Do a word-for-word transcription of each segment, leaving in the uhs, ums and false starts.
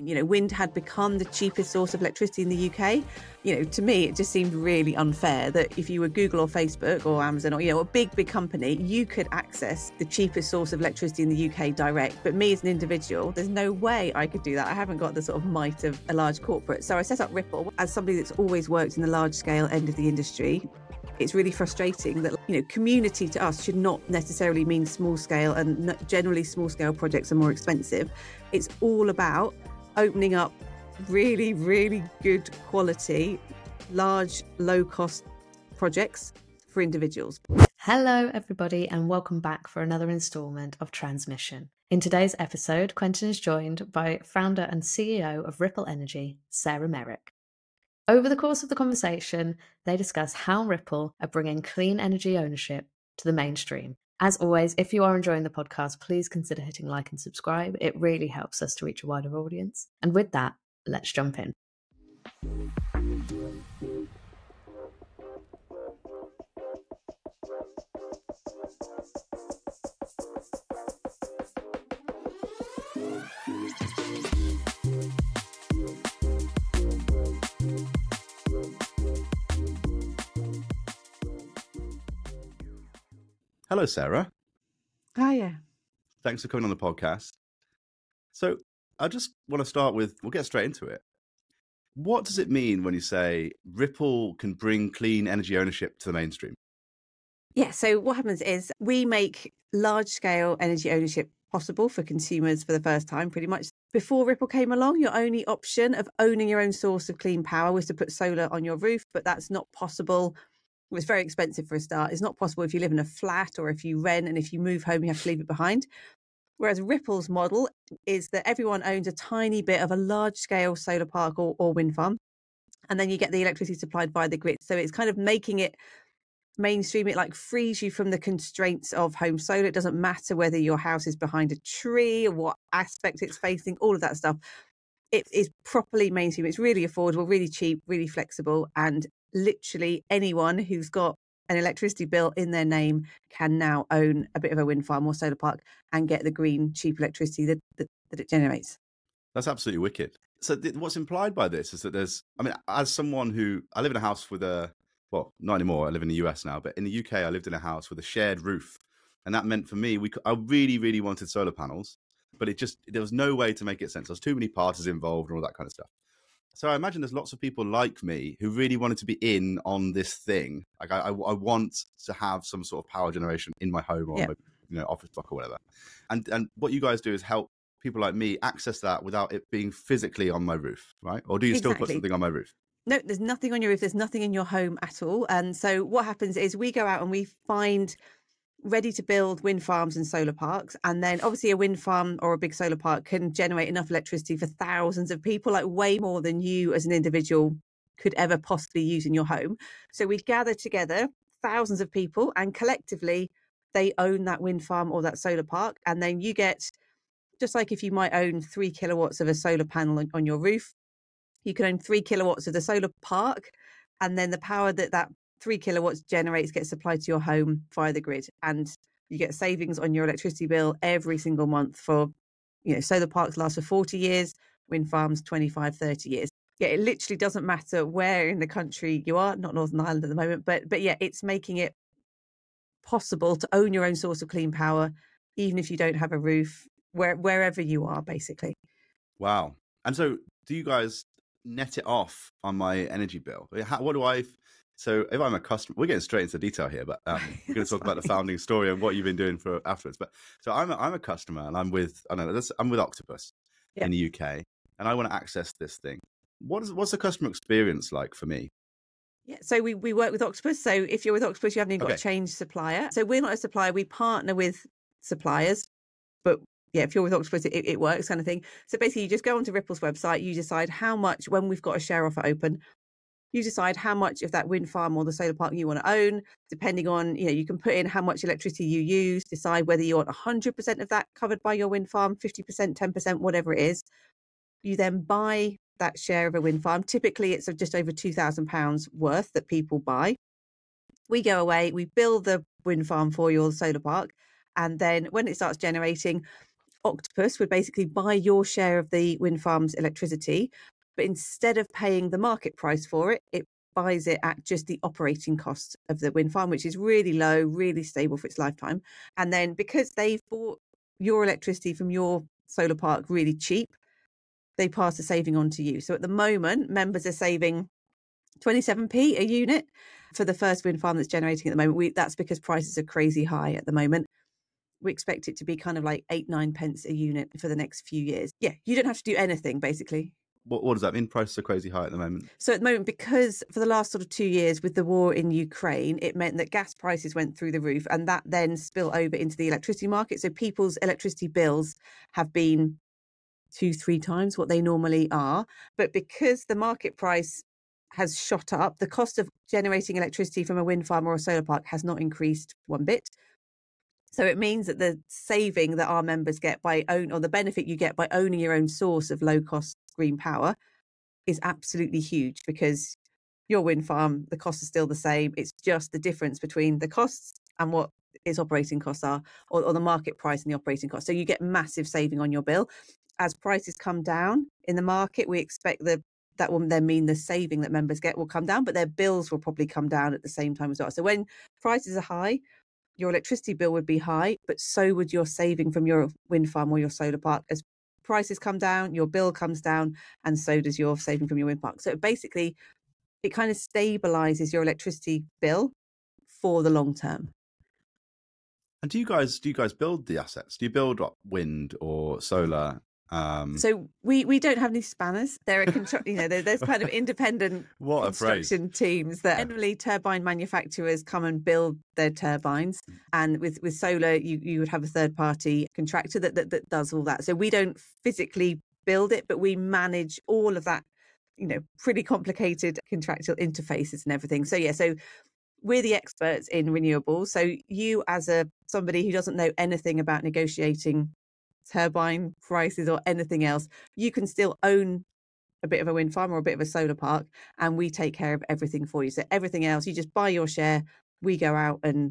you know, wind had become the cheapest source of electricity in the U K. You know, to me, it just seemed really unfair that if you were Google or Facebook or Amazon or, you know, a big, big company, you could access the cheapest source of electricity in the U K direct. But me as an individual, there's no way I could do that. I haven't got the sort of might of a large corporate. So I set up Ripple as somebody that's always worked in the large scale end of the industry. It's really frustrating that, you know, community to us should not necessarily mean small scale, and generally small scale projects are more expensive. It's all about opening up really, really good quality, large, low cost projects for individuals. Hello, everybody, and welcome back for another instalment of Transmission. In today's episode, Quentin is joined by founder and C E O of Ripple Energy, Sarah Merrick. Over the course of the conversation, they discuss how Ripple are bringing clean energy ownership to the mainstream. As always, if you are enjoying the podcast, please consider hitting like and subscribe. It really helps us to reach a wider audience. And with that, let's jump in. Hello, Sarah. Hiya. Thanks for coming on the podcast. So I just want to start with, we'll get straight into it. What does it mean when you say Ripple can bring clean energy ownership to the mainstream? Yeah, so what happens is we make large scale energy ownership possible for consumers for the first time, pretty much. Before Ripple came along, your only option of owning your own source of clean power was to put solar on your roof, but that's not possible. It was very expensive for a start. It's not possible if you live in a flat or if you rent, and if you move home, you have to leave it behind. Whereas Ripple's model is that everyone owns a tiny bit of a large scale solar park or, or wind farm, and then you get the electricity supplied by the grid. So it's kind of making it mainstream. It like frees you from the constraints of home solar. It doesn't matter whether your house is behind a tree or what aspect it's facing, all of that stuff. It is properly mainstream. It's really affordable, really cheap, really flexible, and literally anyone who's got an electricity bill in their name can now own a bit of a wind farm or solar park and get the green, cheap electricity that, that, that it generates. That's absolutely wicked. So th- what's implied by this is that there's, I mean, as someone who, I live in a house with a, well, not anymore, I live in the U S now, but in the U K, I lived in a house with a shared roof. And that meant for me, we, I really, really wanted solar panels, but it just, there was no way to make it sense. There was too many parties involved and all that kind of stuff. So I imagine there's lots of people like me who really wanted to be in on this thing. Like I, I, I want to have some sort of power generation in my home or Yeah. my, you know, office block or whatever. And and what you guys do is help people like me access that without it being physically on my roof, right? Or do you still Exactly. put something on my roof? No, there's nothing on your roof. There's nothing in your home at all. And so what happens is we go out and we find ready to build wind farms and solar parks. And then obviously a wind farm or a big solar park can generate enough electricity for thousands of people, like way more than you as an individual could ever possibly use in your home. So we gather together thousands of people and collectively they own that wind farm or that solar park. And then you get, just like if you might own three kilowatts of a solar panel on, on your roof, you can own three kilowatts of the solar park. And then the power that that three kilowatts generates gets supplied to your home via the grid, and you get savings on your electricity bill every single month for, you know, solar parks last for forty years, wind farms twenty-five, thirty years. Yeah, it literally doesn't matter where in the country you are, not Northern Ireland at the moment, but but yeah, it's making it possible to own your own source of clean power, even if you don't have a roof, where, wherever you are, basically. Wow. And so do you guys net it off on my energy bill? How, what do I... So if I'm a customer, we're getting straight into detail here, but um, we're going to talk about the founding story and what you've been doing for afterwards. But so I'm a, I'm a customer and I'm with, I don't know, this, I'm with Octopus Yeah. in the U K, and I want to access this thing. What is, what's the customer experience like for me? Yeah, so we, we work with Octopus. So if you're with Octopus, you haven't even got Okay. to change supplier. So we're not a supplier. We partner with suppliers, but yeah, if you're with Octopus, it, it works kind of thing. So basically you just go onto Ripple's website, you decide how much, when we've got a share offer open, you decide how much of that wind farm or the solar park you want to own, depending on, you know, you can put in how much electricity you use, decide whether you want one hundred percent of that covered by your wind farm, fifty percent, ten percent, whatever it is. You then buy that share of a wind farm. Typically, it's just over two thousand pounds worth that people buy. We go away, we build the wind farm for your solar park. And then when it starts generating, Octopus would basically buy your share of the wind farm's electricity, but instead of paying the market price for it, it buys it at just the operating cost of the wind farm, which is really low, really stable for its lifetime. And then because they've bought your electricity from your solar park really cheap, they pass the saving on to you. So at the moment, members are saving twenty-seven p a unit for the first wind farm that's generating at the moment. We, that's because prices are crazy high at the moment. We expect it to be kind of like eight, nine pence a unit for the next few years. Yeah, you don't have to do anything, basically. What, what does that mean? Prices are crazy high at the moment. So at the moment, because for the last sort of two years with the war in Ukraine, it meant that gas prices went through the roof, and that then spilled over into the electricity market. So people's electricity bills have been two, three times what they normally are. But because the market price has shot up, the cost of generating electricity from a wind farm or a solar park has not increased one bit. So it means that the saving that our members get by own, or the benefit you get by owning your own source of low cost green power, is absolutely huge, because your wind farm, the costs are still the same. It's just the difference between the costs and what its operating costs are, or, or the market price and the operating cost. So you get massive saving on your bill. As prices come down in the market, we expect the that will then mean the saving that members get will come down, but their bills will probably come down at the same time as well. So when prices are high, your electricity bill would be high, but so would your saving from your wind farm or your solar park. As prices come down, your bill comes down, and so does your saving from your wind park. So basically, it kind of stabilizes your electricity bill for the long term. And do you guys do you guys build the assets? Do you build what, wind or solar? Um... So we we don't have any spanners. There are constru- you know there, there's kind of independent what construction teams that generally turbine manufacturers come and build their turbines, and with with solar you you would have a third party contractor that, that that does all that. So we don't physically build it, but we manage all of that, you know, pretty complicated contractual interfaces and everything. So yeah, so we're the experts in renewables. So you, as a somebody who doesn't know anything about negotiating turbine prices or anything else, you can still own a bit of a wind farm or a bit of a solar park, and we take care of everything for you. So everything else, you just buy your share. We go out and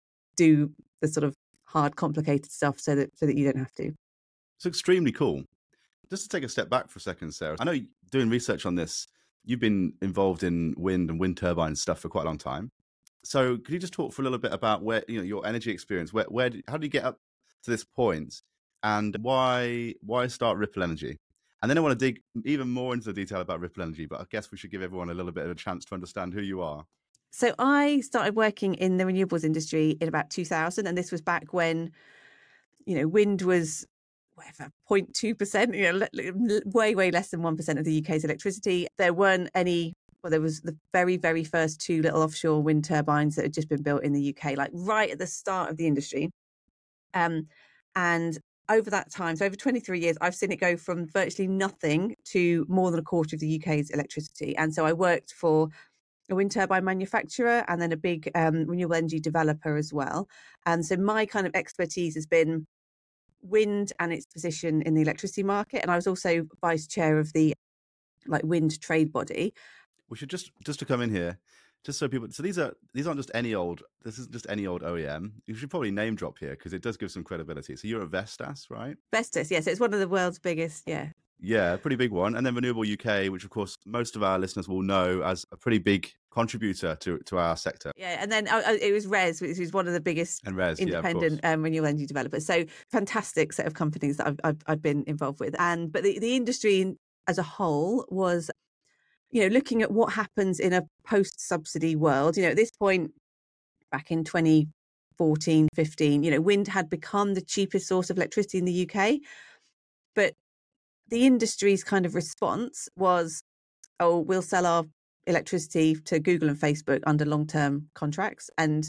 do the sort of hard, complicated stuff so that so that you don't have to. It's extremely cool. Just to take a step back for a second, Sarah, I know doing research on this, you've been involved in wind and wind turbine stuff for quite a long time. So could you just talk for a little bit about where, you know, your energy experience, where, where, did, how did you get up to this point, and why, why start Ripple Energy? And then I want to dig even more into the detail about Ripple Energy, but I guess we should give everyone a little bit of a chance to understand who you are. So I started working in the renewables industry in about two thousand, and this was back when, you know, wind was whatever, zero point two percent, you know, way, way less than one percent of the U K's electricity. There weren't any, well, there was the very, very first two little offshore wind turbines that had just been built in the U K, like right at the start of the industry. Um, and over that time, so over twenty-three years, I've seen it go from virtually nothing to more than a quarter of the U K's electricity. And so I worked for a wind turbine manufacturer and then a big um, renewable energy developer as well. And so my kind of expertise has been wind and its position in the electricity market. And I was also vice chair of the like wind trade body. We should just, just to come in here, just so people, so these are, these aren't just any old, this isn't just any old O E M. You should probably name drop here because it does give some credibility. So you're a Vestas, right? Vestas, yes. It's one of the world's biggest, yeah. Yeah, pretty big one. And then Renewable U K, which of course most of our listeners will know as a pretty big contributor to, to our sector. Yeah, and then uh, it was RES, which is one of the biggest and RES, independent yeah, um, renewable energy developers. So fantastic set of companies that I've, I've, I've been involved with. And but the, the industry as a whole was, you know, looking at what happens in a post-subsidy world. You know, at this point, back in twenty fourteen, fifteen, you know, wind had become the cheapest source of electricity in the U K. But the industry's kind of response was, oh, we'll sell our electricity to Google and Facebook under long-term contracts. And,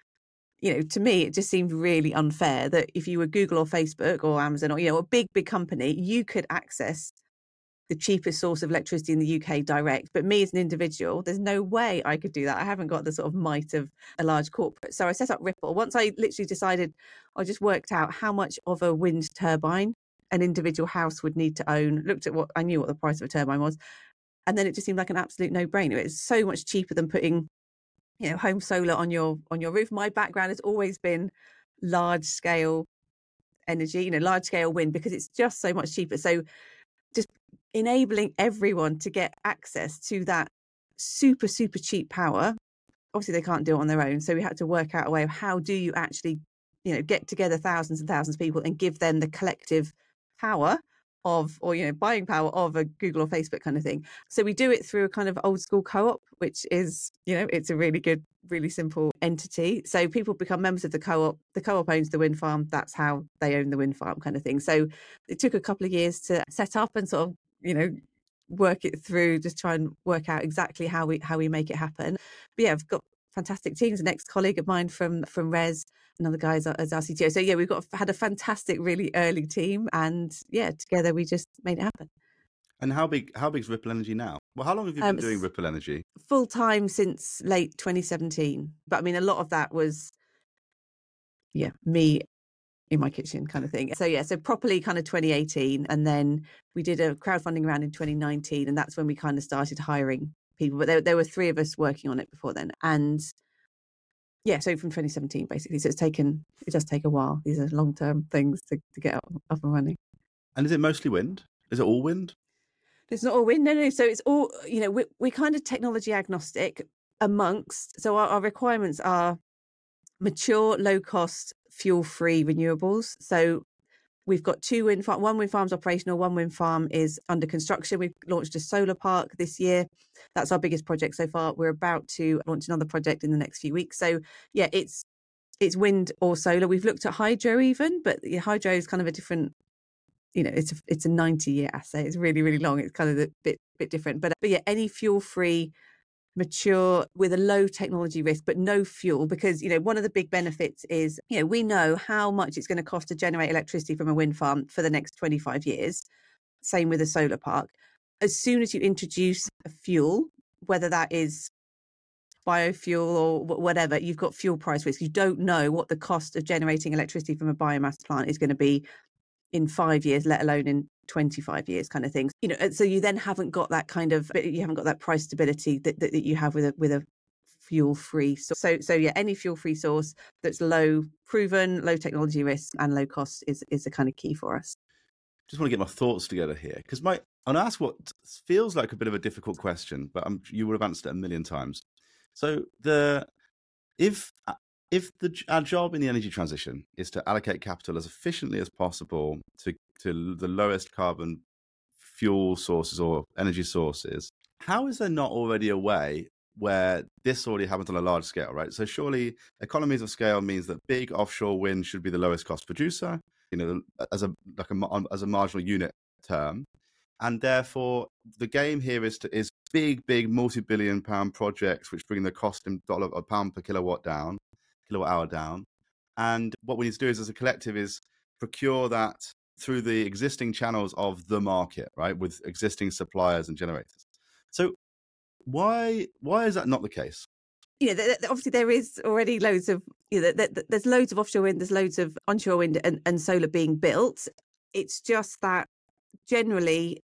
you know, to me, it just seemed really unfair that if you were Google or Facebook or Amazon or, you know, a big, big company, you could access the cheapest source of electricity in the U K direct. But me as an individual, there's no way I could do that. I haven't got the sort of might of a large corporate. So I set up Ripple. Once I literally decided, I just worked out how much of a wind turbine an individual house would need to own, looked at what I knew what the price of a turbine was. And then it just seemed like an absolute no-brainer. It's so much cheaper than putting, you know, home solar on your on your roof. My background has always been large-scale energy, you know, large scale wind, because it's just so much cheaper. So just enabling everyone to get access to that super, super cheap power. Obviously, they can't do it on their own. So we had to work out a way of how do you actually, you know, get together thousands and thousands of people and give them the collective power of, or, you know, buying power of a Google or Facebook kind of thing. So we do it through a kind of old school co-op, which is, you know, it's a really good, really simple entity. So people become members of the co-op. The co-op owns the wind farm. That's how they own the wind farm kind of thing. So it took a couple of years to set up and sort of, you know, work it through, just try and work out exactly how we how we make it happen. But yeah, I've got fantastic teams. An ex-colleague of mine from from Res, another guy as, as our C T O. So yeah, we've got had a fantastic, really early team, and yeah, together we just made it happen. And how big how big's Ripple Energy now? Well, how long have you been Um, doing Ripple Energy? Full time since late twenty seventeen. But I mean, a lot of that was yeah, me in my kitchen kind of thing. So yeah, so properly kind of twenty eighteen, and then we did a crowdfunding round in twenty nineteen, and that's when we kind of started hiring people. But there, there were three of us working on it before then, and yeah, so from twenty seventeen basically. So it's taken, it does take a while. These are long term things to, to get up, up and running. And is it mostly wind? Is it all wind? It's not all wind, no, no. So it's all, you know, we we kind of technology agnostic amongst. So our, our requirements are mature, low cost, fuel free renewables. So we've got two wind farm, one wind farm's operational, one wind farm is under construction. We've launched a solar park this year. That's our biggest project so far. We're about to launch another project in the next few weeks. So yeah, it's it's wind or solar. We've looked at hydro even, but the hydro is kind of a different, you know, it's a, it's a ninety year asset. It's really, really long. It's kind of a bit bit different. But but yeah, any fuel free, mature, with a low technology risk, but no fuel, because, you know, one of the big benefits is, you know, we know how much it's going to cost to generate electricity from a wind farm for the next twenty-five years. Same with a solar park. As soon as you introduce a fuel, whether that is biofuel or whatever, you've got fuel price risk. You don't know what the cost of generating electricity from a biomass plant is going to be in five years, let alone in twenty-five years kind of things. You know, so you then haven't got that kind of, you haven't got that price stability that, that, that you have with a with a fuel free. So, so so yeah, any fuel free source that's low proven, low technology risk and low cost is is the kind of key for us. Just want to get my thoughts together here, because my I'm gonna ask what feels like a bit of a difficult question, but I'm, you would have answered it a million times. So the if if the our job in the energy transition is to allocate capital as efficiently as possible to to the lowest carbon fuel sources or energy sources, how is there not already a way where this already happens on a large scale, right? So surely economies of scale means that big offshore wind should be the lowest cost producer, you know, as a like a as a marginal unit term, and therefore the game here is to is big, big multi-billion pound projects which bring the cost in dollar a pound per kilowatt down, kilowatt hour down. And what we need to do is, as a collective, is procure that through the existing channels of the market, right, with existing suppliers and generators. So why why is that not the case? You know, th- th- obviously there is already loads of, you know, th- th- there's loads of offshore wind, there's loads of onshore wind and, and solar being built. It's just that generally,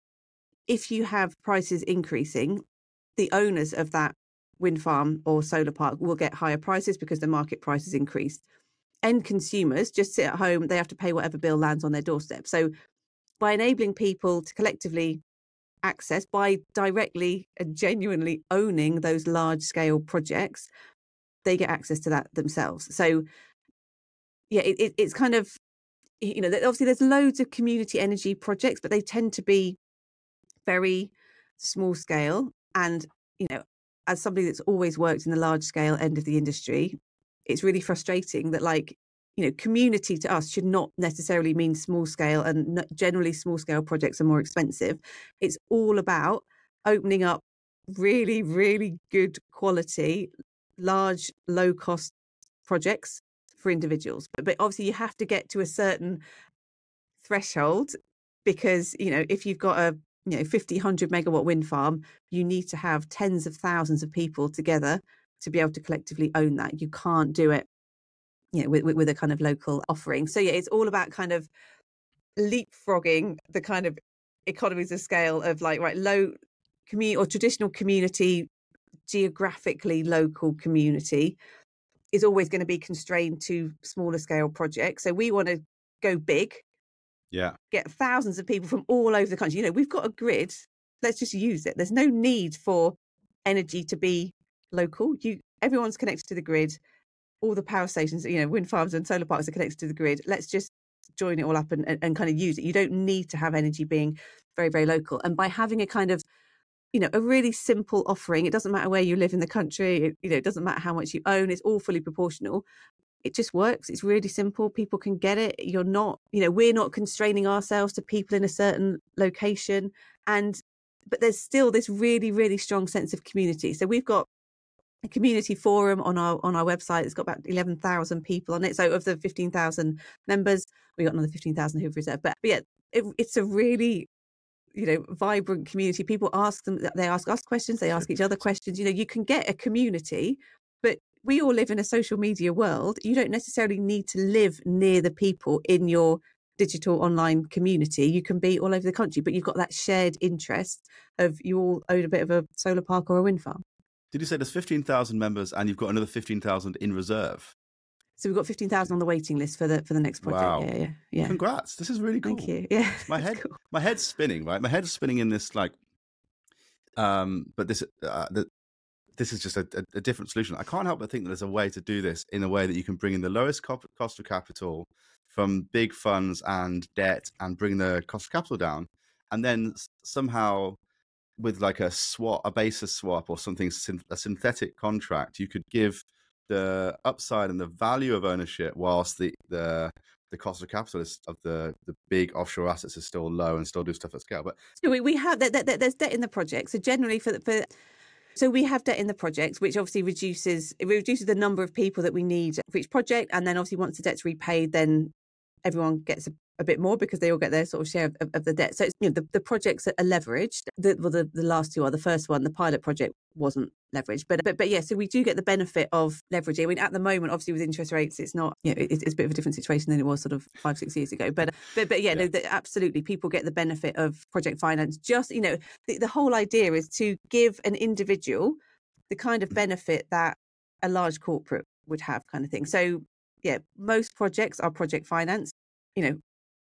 if you have prices increasing, the owners of that wind farm or solar park will get higher prices because the market price has increased. End consumers just sit at home, they have to pay whatever bill lands on their doorstep. So by enabling people to collectively access, by directly and genuinely owning those large scale projects, they get access to that themselves. So yeah, it, it, it's kind of, you know, obviously there's loads of community energy projects, but they tend to be very small scale. And, you know, as somebody that's always worked in the large scale end of the industry, it's really frustrating that, like, you know, community to us should not necessarily mean small scale, and generally small scale projects are more expensive. It's all about opening up really, really good quality, large, low cost projects for individuals. But, but obviously you have to get to a certain threshold, because, you know, if you've got a, you know, fifty, one hundred megawatt wind farm, you need to have tens of thousands of people together to be able to collectively own that. You can't do it, you know, with, with, with a kind of local offering. So yeah, it's all about kind of leapfrogging the kind of economies of scale of, like, right, low community or traditional community, geographically local community is always going to be constrained to smaller scale projects. So we want to go big, Yeah. get thousands of people from all over the country. You know, we've got a grid. Let's just use it. There's no need for energy to be local. You, everyone's connected to the grid. All the power stations, you know, wind farms and solar parks are connected to the grid. Let's just join it all up and, and, and kind of use it. You don't need to have energy being very, very local. And by having a kind of, you know, a really simple offering, it doesn't matter where you live in the country, it, you know, it doesn't matter how much you own, it's all fully proportional. It just works. It's really simple. People can get it. You're not, you know, we're not constraining ourselves to people in a certain location. And, but there's still this really, really strong sense of community. So we've got a community forum on our on our website. It's got about eleven thousand people on it. So of the fifteen thousand members, we got another fifteen thousand who've reserved. But, but yeah, it, it's a really, you know, vibrant community. People ask them, they ask us questions, they ask each other questions. You know, you can get a community, but we all live in a social media world. You don't necessarily need to live near the people in your digital online community. You can be all over the country, but you've got that shared interest of you all own a bit of a solar park or a wind farm. Did you say there's fifteen thousand members and you've got another fifteen thousand in reserve? So we've got fifteen thousand on the waiting list for the for the next project. Wow. Yeah, yeah, yeah. Congrats. This is really cool. Thank you. Yeah. My head, cool. my head's spinning, right? My head's spinning in this like, um, but this, uh, the, this is just a, a, a different solution. I can't help but think that there's a way to do this in a way that you can bring in the lowest co- cost of capital from big funds and debt and bring the cost of capital down. And then s- somehow with like a swap, a basis swap or something, syn- a synthetic contract, you could give the upside and the value of ownership whilst the, the, the cost of capital is, of the, the big offshore assets is still low and still do stuff at scale. But so we, we have that, that, there's debt in the project. So generally for, for, so we have debt in the project, which obviously reduces, it reduces the number of people that we need for each project. And then obviously once the debt's repaid, then everyone gets a, a bit more because they all get their sort of share of, of the debt. So it's, you know, the, the projects are leveraged. The, well, the, the last two are. The first one, the pilot project, wasn't leveraged. But but but yeah, so we do get the benefit of leveraging. I mean, at the moment, obviously with interest rates, it's not, you know, it, it's a bit of a different situation than it was sort of five, six years ago. But but but yeah, yeah. No, the, absolutely, people get the benefit of project finance. Just, you know, the, the whole idea is to give an individual the kind of benefit that a large corporate would have, kind of thing. So yeah, most projects are project finance. You know,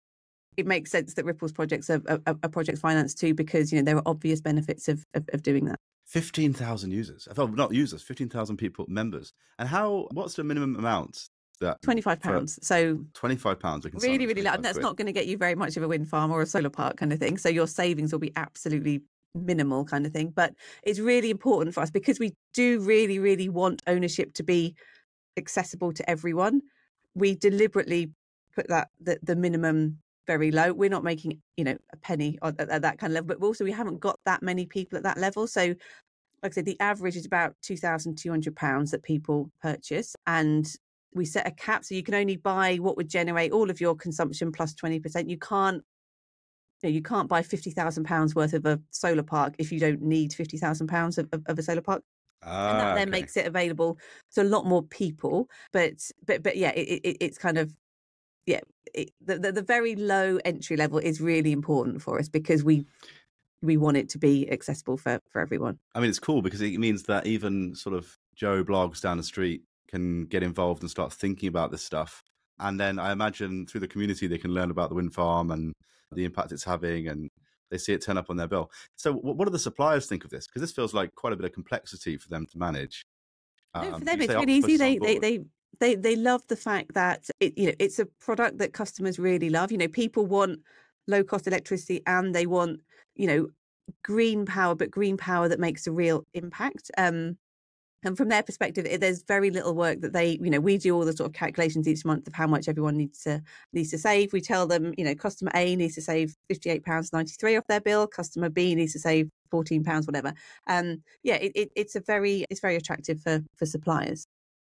it makes sense that Ripple's projects are, are, are project finance too, because, you know, there are obvious benefits of, of, of doing that. fifteen thousand users. Oh, not users, fifteen thousand people, members. And how, what's the minimum amount? That twenty-five pounds. So twenty-five pounds. Really, really low. And that's not going to get you very much of a wind farm or a solar park kind of thing. So your savings will be absolutely minimal kind of thing. But it's really important for us because we do really, really want ownership to be accessible to everyone. We deliberately put that the, the minimum very low. We're not making, you know, a penny at, at that kind of level, but also we haven't got that many people at that level. So like I said, the average is about two thousand two hundred pounds that people purchase. And we set a cap, so you can only buy what would generate all of your consumption plus twenty percent. You can't, you know, you can't buy fifty thousand pounds worth of a solar park if you don't need fifty thousand pounds of, of, of a solar park. Ah, and that then okay. makes it available to a lot more people. But but but yeah, it, it, it's kind of yeah, it, the, the the very low entry level is really important for us because we we want it to be accessible for for everyone. I mean, it's cool because it means that even sort of Joe Blogs down the street can get involved and start thinking about this stuff. And then I imagine through the community, they can learn about the wind farm and the impact it's having, and they see it turn up on their bill. So what do the suppliers think of this? Because this feels like quite a bit of complexity for them to manage. No, Um, for them, you it's say really easy. Octopus is on They, they, board. they, they, they love the fact that it, you know, it's a product that customers really love. You know, people want low cost electricity and they want, you know, green power, but green power that makes a real impact. Um, and from their perspective, it, there's very little work that they, you know, we do all the sort of calculations each month of how much everyone needs to needs to save. We tell them, you know, customer A needs to save fifty-eight pounds ninety-three off their bill. Customer B needs to save fourteen pounds, whatever. Um, yeah, it, it, it's a very, it's very attractive for for suppliers.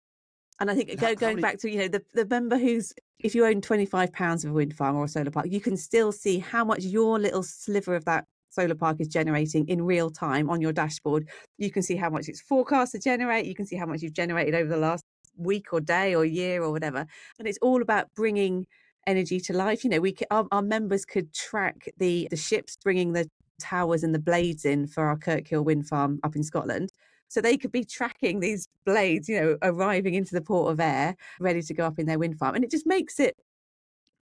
And I think And go, how- how going many- back to, you know, the, the member who's, if you own twenty-five pounds of a wind farm or a solar park, you can still see how much your little sliver of that solar park is generating in real time on your dashboard. You can see how much it's forecast to generate. You can see how much you've generated over the last week or day or year or whatever. And it's all about bringing energy to life. You know, we c- our, our members could track the the ships bringing the towers and the blades in for our Kirkhill wind farm up in Scotland. So they could be tracking these blades, you know, arriving into the port of Ayr, ready to go up in their wind farm. And it just makes it,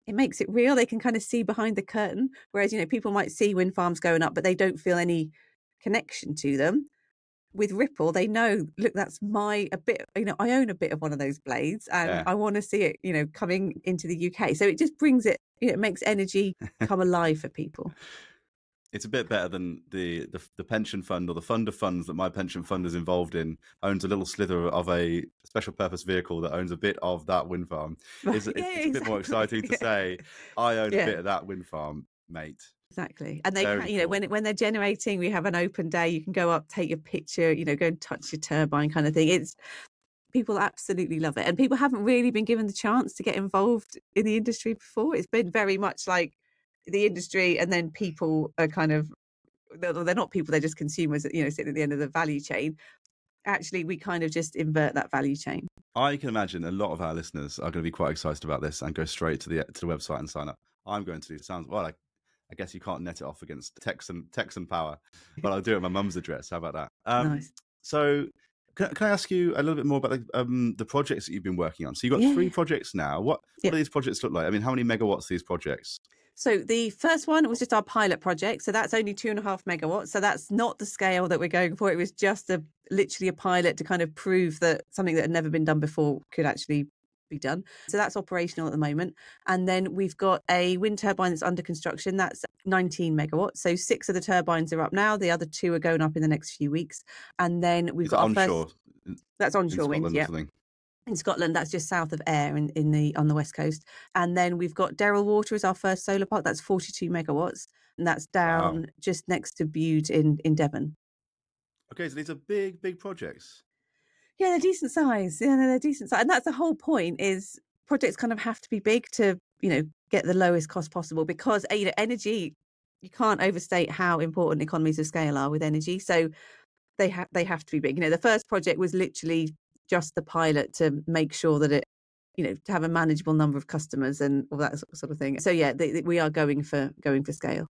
it makes it real. They can kind of see behind the curtain. Whereas, you know, people might see wind farms going up, but they don't feel any connection to them. With Ripple, they know, look, that's my a bit, you know, I own a bit of one of those blades and Yeah. I want to see it, you know, coming into the U K. So it just brings it, you know, it makes energy come alive for people. It's a bit better than the, the the pension fund or the fund of funds that my pension fund is involved in owns a little slither of a special purpose vehicle that owns a bit of that wind farm. It's, Yeah, it's, it's a bit more exactly. exciting to say, I own Yeah. a bit of that wind farm, mate. Exactly. And they Very can, you know, cool. when when they're generating, we have an open day, you can go up, take your picture, you know, go and touch your turbine kind of thing. It's people absolutely love it. And people haven't really been given the chance to get involved in the industry before. It's been very much like the industry and then people are kind of, they're, they're not people, they're just consumers, you know, sitting at the end of the value chain. Actually, we kind of just invert that value chain. I can imagine a lot of our listeners are going to be quite excited about this and go straight to the to the website and sign up. I'm going to. It sounds well. I, I guess you can't net it off against Texan Texan Power, but I'll do it at my mum's address. How about that? Um, Nice. So, can, can I ask you a little bit more about the, um, the projects that you've been working on? So you've got Yeah. three projects now. What Yeah. what do these projects look like? I mean, how many megawatts are these projects? So the first one was just our pilot project. So that's only two and a half megawatts. So that's not the scale that we're going for. It was just a literally a pilot to kind of prove that something that had never been done before could actually be done. So that's operational at the moment. And then we've got a wind turbine that's under construction. That's nineteen megawatts. So six of the turbines are up now. The other two are going up in the next few weeks. And then we've Is got it our onshore? first. in- That's in onshore wind. Scotland or Yeah. something? In Scotland, that's just south of Ayr in, in the on the west coast. And then we've got Derryl Water as our first solar park. That's forty-two megawatts, and that's down Wow. just next to Bude in in Devon. Okay, so these are big, big projects. Yeah, they're decent size. Yeah, no, they're decent size, and that's the whole point. Is projects kind of have to be big to, you know, get the lowest cost possible, because you know energy, you can't overstate how important economies of scale are with energy. So they have they have to be big. You know, the first project was literally just the pilot to make sure that it, you know, to have a manageable number of customers and all that sort of thing. So yeah, they, they- we are going for going for scale.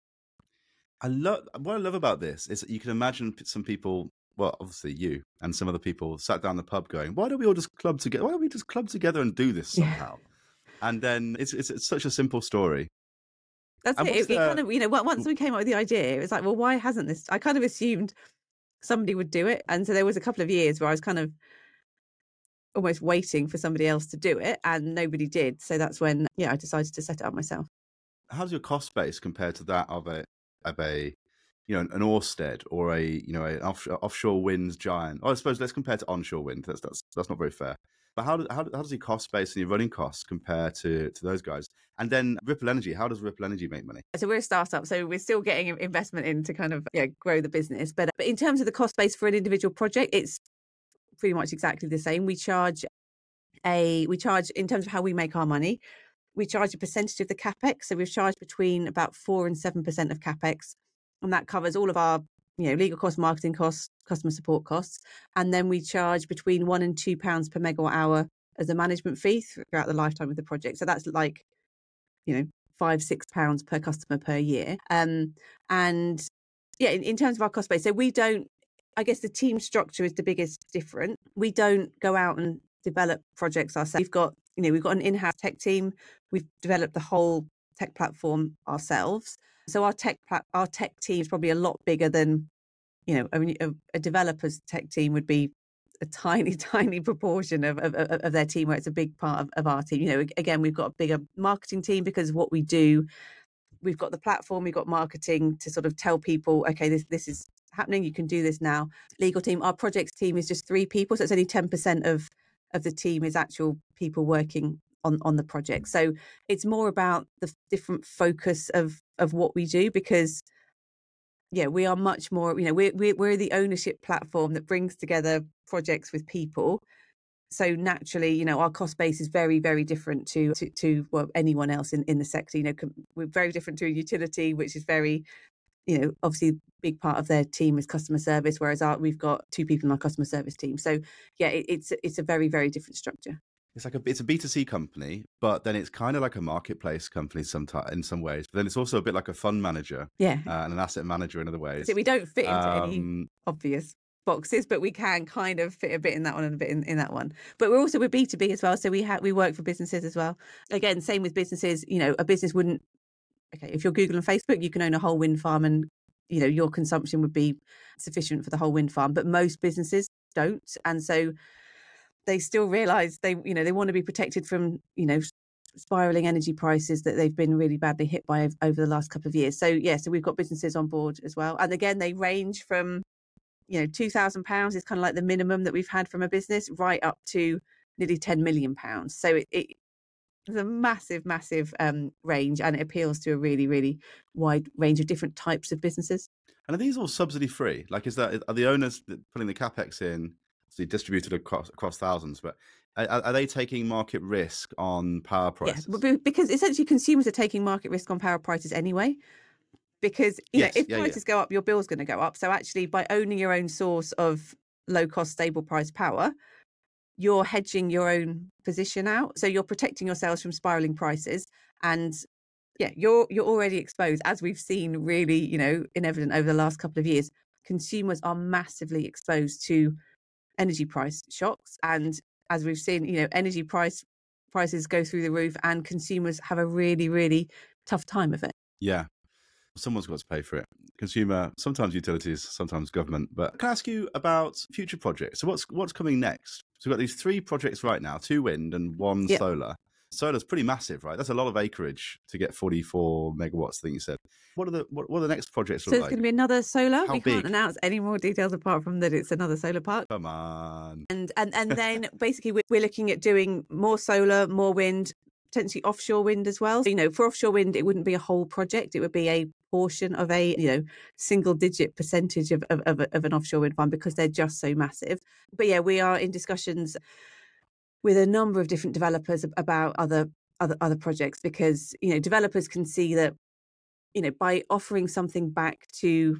I love what I love about this is that you can imagine p- some people, well, obviously you and some other people sat down the pub going, "Why don't we all just club together? Why don't we just club together and do this Yeah. somehow?" And then it's it's, it's such a simple story. That's And it. what's It, it the kind of, you know, on- once we came up with the idea, it was like, well, why hasn't this? I kind of assumed somebody would do it, and so there was a couple of years where I was kind of almost waiting for somebody else to do it, and nobody did. So that's when, yeah, I decided to set it up myself. how's your cost base compared to that of a of a you know an Ørsted or a you know an offshore, offshore wind giant? Oh, I suppose let's compare to onshore wind. That's that's that's not very fair. But how do, how, how does your cost base and your running costs compare to to those guys? And then Ripple Energy, how does Ripple Energy make money? So we're a startup, so we're still getting investment in to kind of, yeah, grow the business. But but in terms of the cost base for an individual project, it's pretty much exactly the same. We charge a we charge in terms of how we make our money. We charge a percentage of the capex. So we've charged between about four and seven percent of capex, and that covers all of our, you know, legal costs, marketing costs, customer support costs. And then we charge between one and two pounds per megawatt hour as a management fee throughout the lifetime of the project. So that's like, you know, five, six pounds per customer per year. Um, and yeah, in, in terms of our cost base, so we don't, I guess the team structure is the biggest difference. We don't go out and develop projects ourselves. We've got, you know, we've got an in-house tech team. We've developed the whole tech platform ourselves. So our tech plat- our tech team is probably a lot bigger than, you know, a, a developer's tech team would be a tiny, tiny proportion of, of, of their team, where it's a big part of, of our team. You know, again, we've got a bigger marketing team because of what we do. We've got the platform, we've got marketing to sort of tell people, okay, this this is happening, you can do this now. Legal team, our projects team is just three people, so it's only ten percent of of the team is actual people working on on the project. So it's more about the different focus of of what we do, because yeah, we are much more, you know, we're we're, we're the ownership platform that brings together projects with people. So naturally, you know, our cost base is very, very different to to, to well, anyone else in, in the sector. You know, com- we're very different to a utility, which is very, you know, obviously a big part of their team is customer service, whereas our, we've got two people in our customer service team. So yeah, it, it's it's a very, very different structure. It's like a it's a B two C company, but then it's kind of like a marketplace company sometimes in some ways. But then it's also a bit like a fund manager Yeah. uh, and an asset manager in other ways. So we don't fit into any Um, obvious boxes, but we can kind of fit a bit in that one and a bit in, in that one. But we're also, we're B two B as well. So we have, we work for businesses as well. Again, same with businesses, you know, a business wouldn't, okay, if you're Google and Facebook, you can own a whole wind farm and, you know, your consumption would be sufficient for the whole wind farm, but most businesses don't. And so they still realize they, you know, they want to be protected from, you know, spiraling energy prices that they've been really badly hit by over the last couple of years. So yeah, so we've got businesses on board as well. And again, they range from, you know, two thousand pounds is kind of like the minimum that we've had from a business, right up to nearly ten million pounds. So it, it it's a massive, massive um, range, and it appeals to a really, really wide range of different types of businesses. And are these all subsidy free? Like, is that, are the owners putting the capex in, obviously distributed across, across thousands, but are, are they taking market risk on power prices? Yeah, because essentially consumers are taking market risk on power prices anyway. Because you yes, know, if yeah, prices yeah. go up, your bill's going to go up. So actually, by owning your own source of low cost, stable price power, you're hedging your own position out. So you're protecting yourselves from spiraling prices. And yeah, you're you're already exposed, as we've seen really, you know, in evident over the last couple of years. Consumers are massively exposed to energy price shocks. And as we've seen, you know, energy price prices go through the roof and consumers have a really, really tough time of it. Yeah. Someone's got to pay for it. Consumer, sometimes utilities, sometimes government. But can I ask you about future projects? So what's what's coming next? So we've got these three projects right now, two wind and one yep. solar. Solar's pretty massive, right? That's a lot of acreage to get forty-four megawatts, I think you said. What are the what, what are the next projects? So there's like? going to be another solar. How we big? Can't announce any more details apart from that it's another solar park. Come on. And and and then basically we're, we're looking at doing more solar, more wind, potentially offshore wind as well. So, you know, for offshore wind, it wouldn't be a whole project. It would be a portion of a, you know, single digit percentage of, of, of, of an offshore wind farm because they're just so massive. But yeah, we are in discussions with a number of different developers about other other other projects because, you know, developers can see that, you know, by offering something back to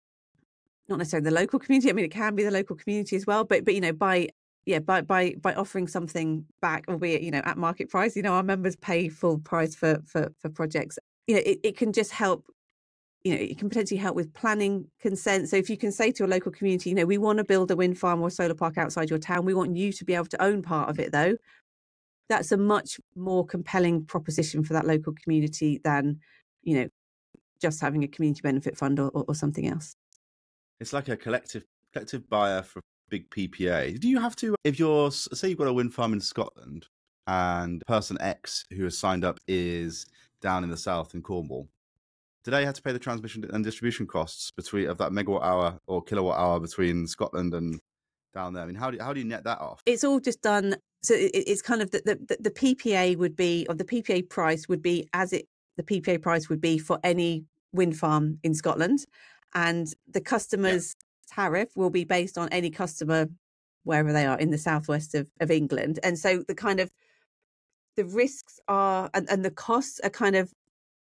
not necessarily the local community, I mean, it can be the local community as well, but, but you know, by Yeah, by by by offering something back, albeit, you know, at market price, you know, our members pay full price for for for projects. You know, it, it can just help, you know, it can potentially help with planning consent. So if you can say to a local community, you know, we want to build a wind farm or solar park outside your town, we want you to be able to own part of it though. That's a much more compelling proposition for that local community than, you know, just having a community benefit fund or, or, or something else. It's like a collective collective buyer for big P P A. Do you have to, if you're, say you've got a wind farm in Scotland and person X who has signed up is down in the south in Cornwall, do they have to pay the transmission and distribution costs between of that megawatt hour or kilowatt hour between Scotland and down there? I mean, how do you, how do you net that off? It's all just done. So it, it's kind of the, the, the P P A would be, or the P P A price would be as it, the P P A price would be for any wind farm in Scotland. And the customer's yeah. tariff will be based on any customer wherever they are in the southwest of, of England. And so the kind of the risks are and, and the costs are kind of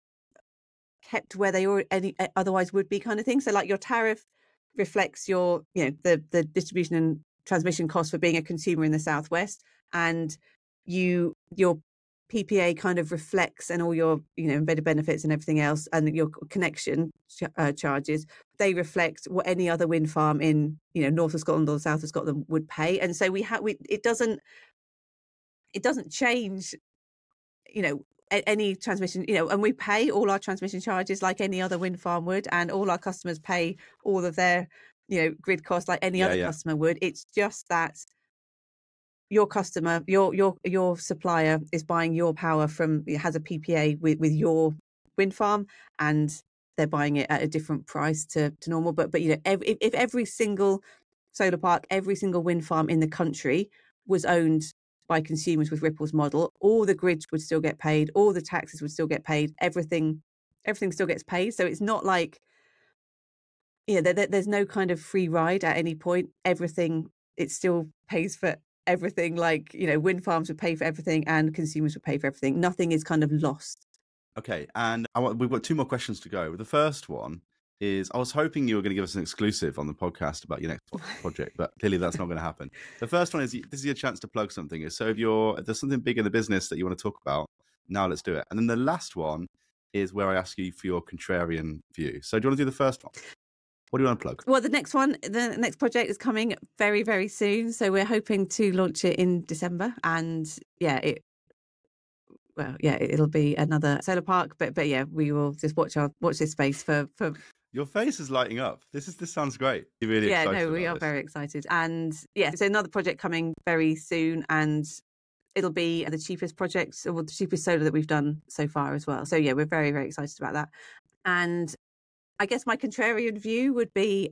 kept where they or any otherwise would be, kind of thing. So like your tariff reflects your, you know, the the distribution and transmission costs for being a consumer in the southwest, and you your P P A kind of reflects, and all your, you know, embedded benefits and everything else, and your connection ch- uh, charges, they reflect what any other wind farm in, you know, north of Scotland or south of Scotland would pay. And so we have, we it doesn't it doesn't change, you know, a- any transmission, you know, and we pay all our transmission charges like any other wind farm would, and all our customers pay all of their, you know, grid costs like any yeah, other yeah. customer would. It's just that your customer, your your your supplier is buying your power from, it has a P P A with, with your wind farm, and they're buying it at a different price to, to normal. But but you know, every, if, if every single solar park, every single wind farm in the country was owned by consumers with Ripple's model, all the grids would still get paid, all the taxes would still get paid, everything everything still gets paid. So it's not like, yeah, there, there, there's no kind of free ride at any point. Everything, it still pays for everything. Like, you know, wind farms would pay for everything and consumers would pay for everything. Nothing is kind of lost. Okay, and I want, we've got two more questions to go. The first one is, I was hoping you were going to give us an exclusive on the podcast about your next project, but clearly that's not going to happen. The first one is, this is your chance to plug something. So if you're, if there's something big in the business that you want to talk about, now let's do it. And then the last one is where I ask you for your contrarian view. So do you want to do the first one? What do you want to plug? Well, the next one, the next project is coming very, very soon. So we're hoping to launch it in December. And yeah, it, well, yeah, it'll be another solar park. But but yeah, we will just watch our watch this space for for. Your face is lighting up. This is this sounds great. You're really yeah, excited. no, we about are this. very excited. And yeah, so another project coming very soon, and it'll be the cheapest project or the cheapest solar that we've done so far as well. So yeah, we're very, very excited about that. And I guess my contrarian view would be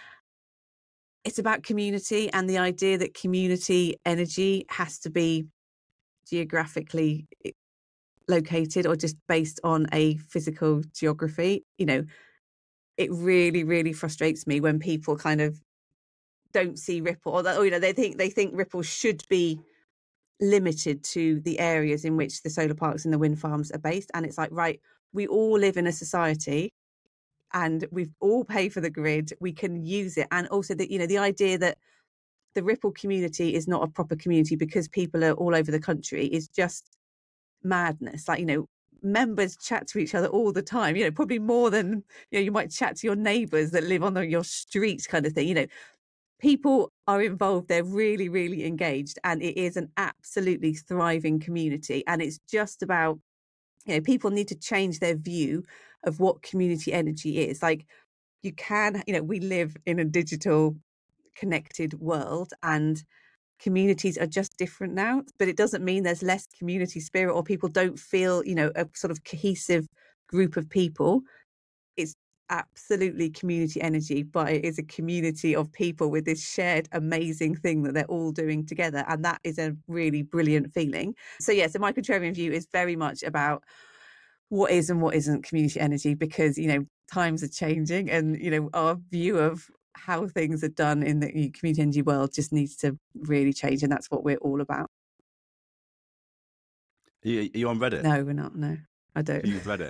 it's about community and the idea that community energy has to be geographically located or just based on a physical geography. You know, it really, really frustrates me when people kind of don't see Ripple, or, that, or you know, they think they think Ripple should be limited to the areas in which the solar parks and the wind farms are based. And it's like, right, we all live in a society and we all pay for the grid, we can use it. And also that, you know, the idea that the Ripple community is not a proper community because people are all over the country is just madness. Like, you know, members chat to each other all the time, you know, probably more than, you know, you might chat to your neighbours that live on the, your street kind of thing. You know, people are involved, they're really, really engaged, and it is an absolutely thriving community. And it's just about, you know, people need to change their view of what community energy is. Like, you can, you know, we live in a digital connected world and communities are just different now, but it doesn't mean there's less community spirit or people don't feel, you know, a sort of cohesive group of people. It's absolutely community energy, but it is a community of people with this shared amazing thing that they're all doing together, and that is a really brilliant feeling. So yeah, so my contrarian view is very much about what is and what isn't community energy, because, you know, times are changing and, you know, our view of how things are done in the community energy world just needs to really change, and that's what we're all about. Are you, are you on Reddit? No, we're not. No, I don't. You've Reddit.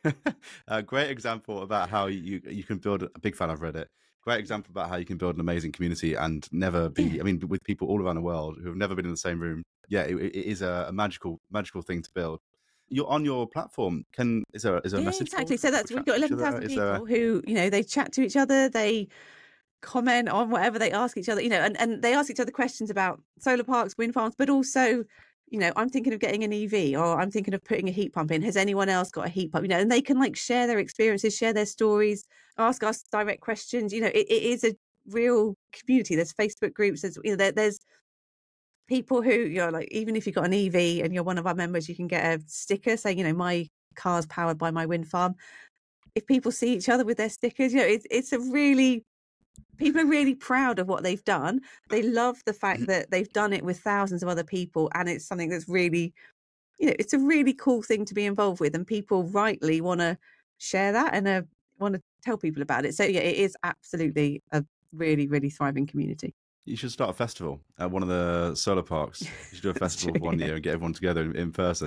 A great example about how you you can build a big fan of Reddit. Great example about how you can build an amazing community and never be. Yeah. I mean, with people all around the world who have never been in the same room. Yeah, it, it is a, a magical magical thing to build. You're on your platform. Can is there is there a Yeah, message? exactly. board? So that's People we've chat got to each eleven other? thousand Is people there- who, you know, they chat to each other, they comment on whatever, they ask each other, you know, and, and they ask each other questions about solar parks, wind farms, but also, you know, I'm thinking of getting an E V, or I'm thinking of putting a heat pump in. Has anyone else got a heat pump? You know, and they can like share their experiences, share their stories, ask us direct questions. You know, it, it is a real community. There's Facebook groups. There's, you know, there, there's people who, you know, like, even if you've got an E V and you're one of our members, you can get a sticker saying, you know, my car's powered by my wind farm. If people see each other with their stickers, you know, it's it's a really, people are really proud of what they've done. They love the fact that they've done it with thousands of other people, and it's something that's really, you know, it's a really cool thing to be involved with, and people rightly want to share that and uh, want to tell people about it. So yeah, it is absolutely a really, really thriving community. You should start a festival at one of the solar parks. You should do a That's festival true, for one yeah. year and get everyone together in, in person.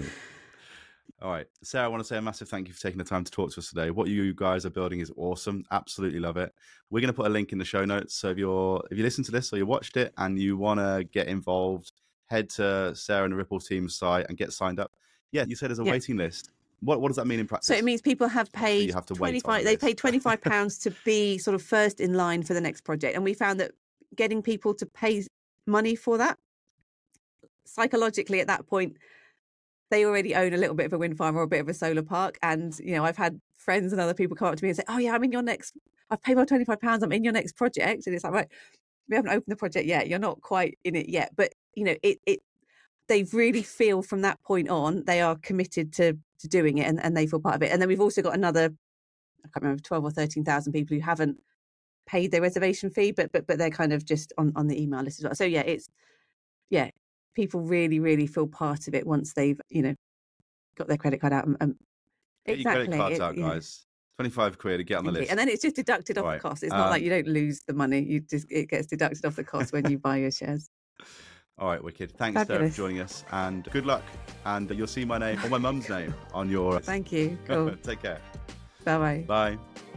All right, Sarah, I want to say a massive thank you for taking the time to talk to us today. What you guys are building is awesome. Absolutely love it. We're going to put a link in the show notes. So if you're if you listen to this or you watched it and you want to get involved, head to Sarah and the Ripple team's site and get signed up. Yeah, you said there's a Yeah. waiting list. What what does that mean in practice? So it means people have paid you have to wait on twenty-five, the they paid list. twenty-five pounds to be sort of first in line for the next project. And we found that getting people to pay money for that, psychologically at that point, they already own a little bit of a wind farm or a bit of a solar park. And, you know, I've had friends and other people come up to me and say, oh yeah, I'm in your next, I've paid my twenty-five pounds, I'm in your next project. And it's like, right, we haven't opened the project yet. You're not quite in it yet. But, you know, it, it, they really feel from that point on, they are committed to to doing it, and, and they feel part of it. And then we've also got another, I can't remember, twelve or thirteen thousand people who haven't paid their reservation fee, but but but they're kind of just on, on the email list as well. So yeah, it's, yeah, people really, really feel part of it once they've, you know, got their credit card out. And, and Get exactly. your credit cards it- out, you know, guys. twenty-five quid to get on the list. and then it's just deducted off Right, the cost. It's not like um, you don't lose the money. You just, it gets deducted off the cost when you buy your shares. All right, wicked. Thanks, Sarah, Fabulous. for joining us, and good luck. And you'll see my name or my mum's name on your. Thank you. Cool. Take care. Bye-bye. Bye.